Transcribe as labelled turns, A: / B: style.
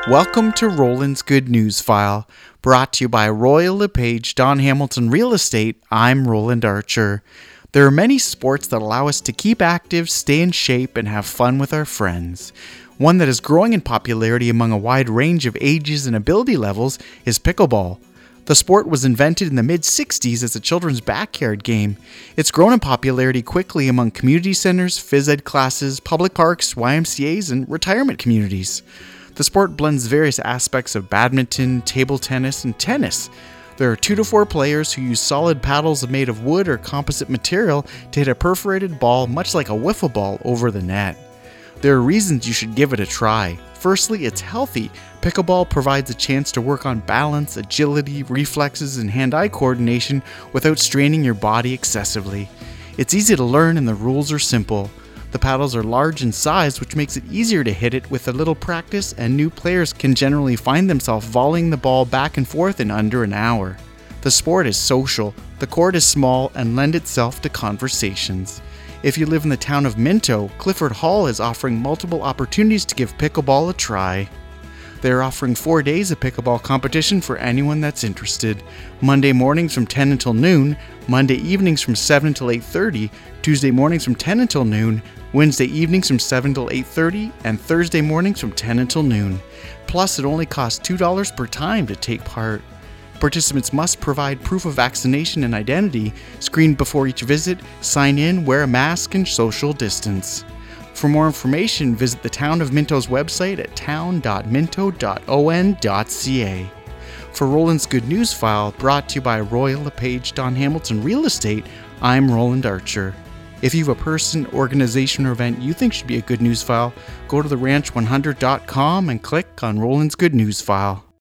A: Welcome to Roland's Good News File, brought to you by Royal LePage Don Hamilton Real Estate. I'm Roland Archer. There are many sports that allow us to keep active, stay in shape, and have fun with our friends. One that is growing in popularity among a wide range of ages and ability levels is pickleball. The sport was invented in the mid-60s as a children's backyard game. It's grown in popularity quickly among community centers, phys ed classes, public parks, YMCAs, and retirement communities. The sport blends various aspects of badminton, table tennis, and tennis. There are 2 to 4 players who use solid paddles made of wood or composite material to hit a perforated ball much like a wiffle ball over the net. There are reasons you should give it a try. Firstly, it's healthy. Pickleball provides a chance to work on balance, agility, reflexes, and hand-eye coordination without straining your body excessively. It's easy to learn and the rules are simple. The paddles are large in size, which makes it easier to hit it with a little practice, and new players can generally find themselves volleying the ball back and forth in under an hour. The sport is social, the court is small, and lends itself to conversations. If you live in the town of Minto, Clifford Hall is offering multiple opportunities to give pickleball a try. They are offering 4 days of pickleball competition for anyone that's interested. Monday mornings from 10 until noon, Monday evenings from 7 until 8:30, Tuesday mornings from 10 until noon, Wednesday evenings from 7 until 8:30, and Thursday mornings from 10 until noon. Plus, it only costs $2 per time to take part. Participants must provide proof of vaccination and identity, screened before each visit, sign in, wear a mask, and social distance. For more information, visit the Town of Minto's website at town.minto.on.ca. For Roland's Good News File, brought to you by Royal LePage Don Hamilton Real Estate, I'm Roland Archer. If you have a person, organization, or event you think should be a good news file, go to theranch100.com and click on Roland's Good News File.